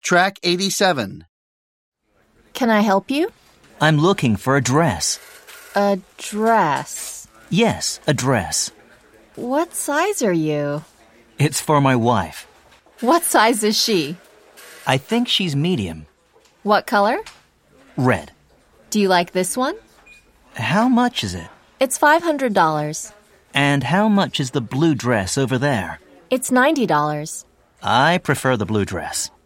Track 87. Can I help you? I'm looking for a dress. A dress. Yes, a dress. What size are you? It's for my wife. What size is she? I think she's medium. What color? Red. Do you like this one? How much is it? It's $500. And how much is the blue dress over there? It's $90. I prefer the blue dress.